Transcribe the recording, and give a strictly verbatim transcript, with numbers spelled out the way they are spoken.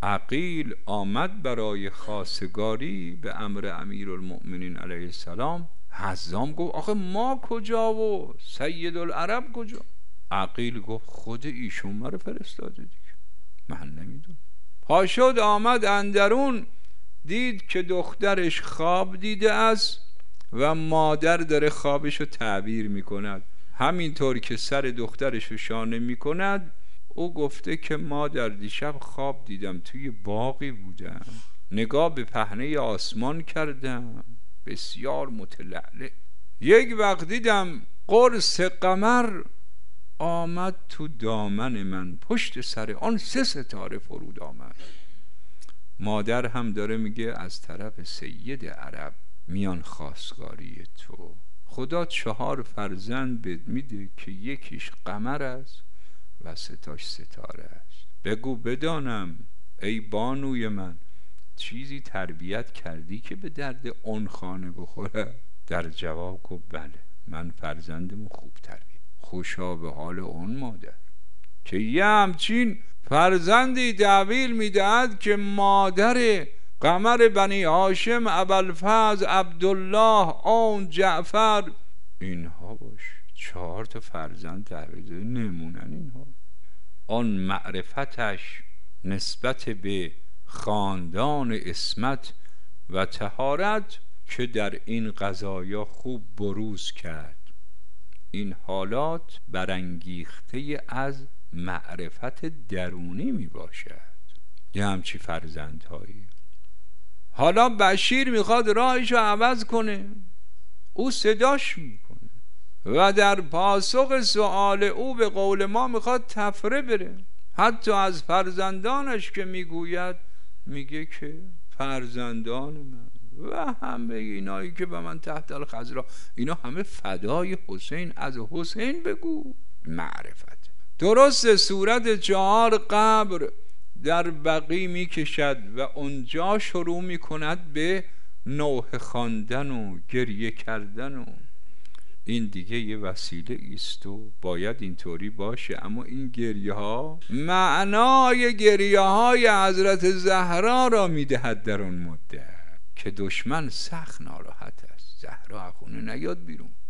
عقیل آمد برای خواستگاری به امر امیرالمؤمنین علیه السلام. حزام گفت آخه ما کجا و سید العرب کجا؟ عقیل گفت خود ایشون مرا فرستاده دیگه، من نمیدونم. پا شد آمد اندرون، دید که دخترش خواب دیده است و مادر داره خوابشو تعبیر میکند. همینطور که سر دخترشو شانه میکند، او گفته که مادر دیشب خواب دیدم توی باغی بودم، نگاه به پهنه آسمان کردم بسیار متلعلع، یک وقت دیدم قرص قمر آمد تو دامن من، پشت سر آن سه ستاره فرود آمد. مادر هم داره میگه از طرف سید عرب میان خواستگاری تو، خدا چهار فرزند بهت میده که یکیش قمر است و ستاش ستاره است. بگو بدانم ای بانوی من، چیزی تربیت کردی که به درد اون خانه بخوره؟ در جواب گفت بله، من فرزندمو خوب تربیت. خوشا به حال اون مادر که یه همچین فرزندی تحویل میدهد که مادر قمر بنی هاشم ابوالفضل عبدالله آن جعفر اینها باش، چهار تا فرزند تحویل نمونن اینها. آن معرفتش نسبت به خاندان عصمت و طهارت که در این قضایا خوب بروز کرد. این حالات برانگیخته از معرفت درونی می باشد. یه همچی فرزندهایی. حالا بشیر میخواد راهشو عوض کنه، او صداش میکنه و در پاسخ سؤال او به قول ما میخواد تفره بره. حتی از فرزندانش که میگوید میگه که فرزندان من و همه اینایی که به من تحت الخضرا، اینا همه فدای حسین، از حسین بگو. معرفت درست صورت چهار قبر در بقی میکشد و اونجا شروع میکند به نوحه خواندن و گریه کردن و این دیگه یه وسیله ایست و باید اینطوری باشه. اما این گریه ها معنای گریه های حضرت زهرا را میدهد در اون مدت که دشمن سخت ناراحت است. زهرا خونه نیاد بیرون،